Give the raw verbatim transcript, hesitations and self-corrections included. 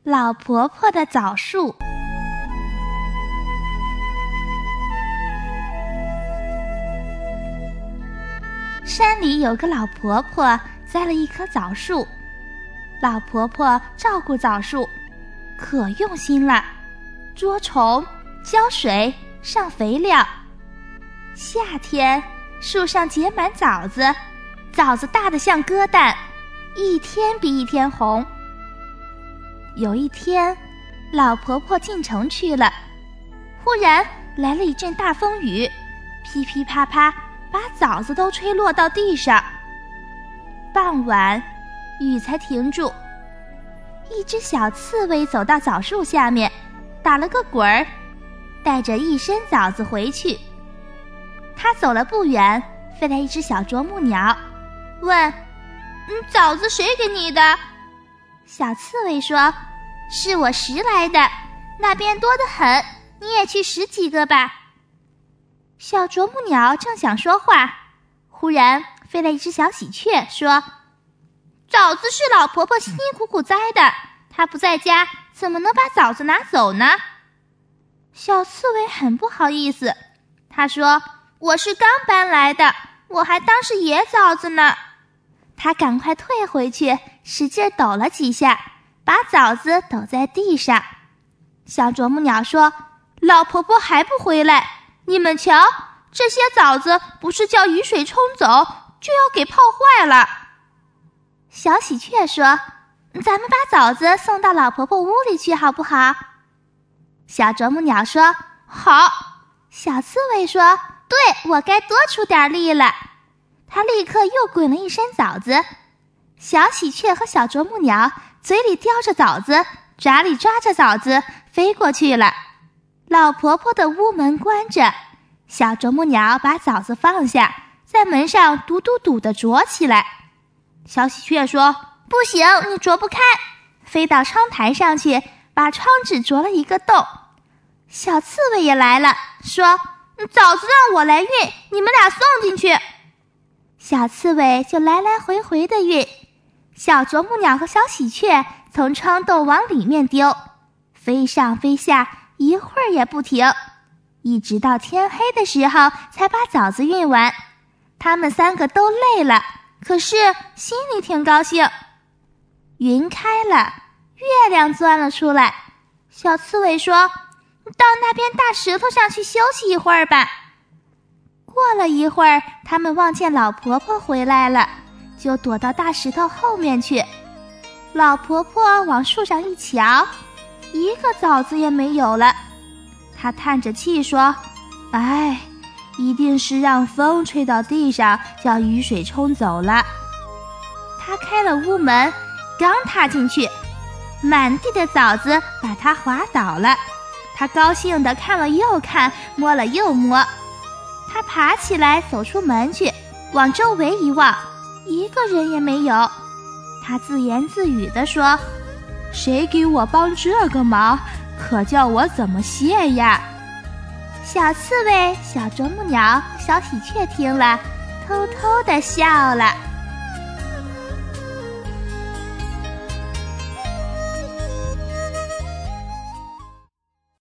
老婆婆的枣树。山里有个老婆婆栽了一棵枣树，老婆婆照顾枣树可用心了，捉虫、浇水、上肥料。夏天树上结满枣子，枣子大得像鸽蛋，一天比一天红。有一天，老婆婆进城去了，忽然来了一阵大风雨，噼噼啪啪把枣子都吹落到地上。傍晚，雨才停住。一只小刺猬走到枣树下面，打了个滚儿，带着一身枣子回去。他走了不远，飞来一只小啄木鸟，问：嗯，枣子谁给你的？小刺猬说：是我拾来的，那边多得很，你也去拾几个吧。小啄木鸟正想说话，忽然飞来一只小喜鹊，说：枣子是老婆婆辛辛苦苦栽的，她不在家，怎么能把枣子拿走呢？小刺猬很不好意思，他说：我是刚搬来的，我还当是野枣子呢。他赶快退回去，使劲抖了几下，把枣子抖在地上。小啄木鸟说：老婆婆还不回来，你们瞧，这些枣子不是叫雨水冲走，就要给泡坏了。小喜鹊说：咱们把枣子送到老婆婆屋里去好不好？小啄木鸟说：好。小刺猬说：对，我该多出点力了。他立刻又滚了一身枣子。小喜鹊和小啄木鸟嘴里叼着枣子，爪里抓着枣子，飞过去了。老婆婆的屋门关着，小啄木鸟把枣子放下，在门上嘟嘟嘟地啄起来。小喜鹊说：不行，你啄不开，飞到窗台上去，把窗纸啄了一个洞。小刺猬也来了，说：枣子让我来运，你们俩送进去。小刺猬就来来回回的运，小啄木鸟和小喜鹊从窗洞往里面丢，飞上飞下，一会儿也不停，一直到天黑的时候才把枣子运完。他们三个都累了，可是心里挺高兴。云开了，月亮钻了出来。小刺猬说：到那边大石头上去休息一会儿吧。过了一会儿，他们望见老婆婆回来了，就躲到大石头后面去。老婆婆往树上一瞧，一个枣子也没有了。她叹着气说：哎，一定是让风吹到地上，叫雨水冲走了。她开了屋门，刚踏进去，满地的枣子把她滑倒了。他高兴地看了又看，摸了又摸。他爬起来走出门去，往周围一望，一个人也没有。他自言自语地说：谁给我帮这个忙，可叫我怎么谢呀？小刺猬、小啄木鸟、小喜鹊听了，偷偷地笑了。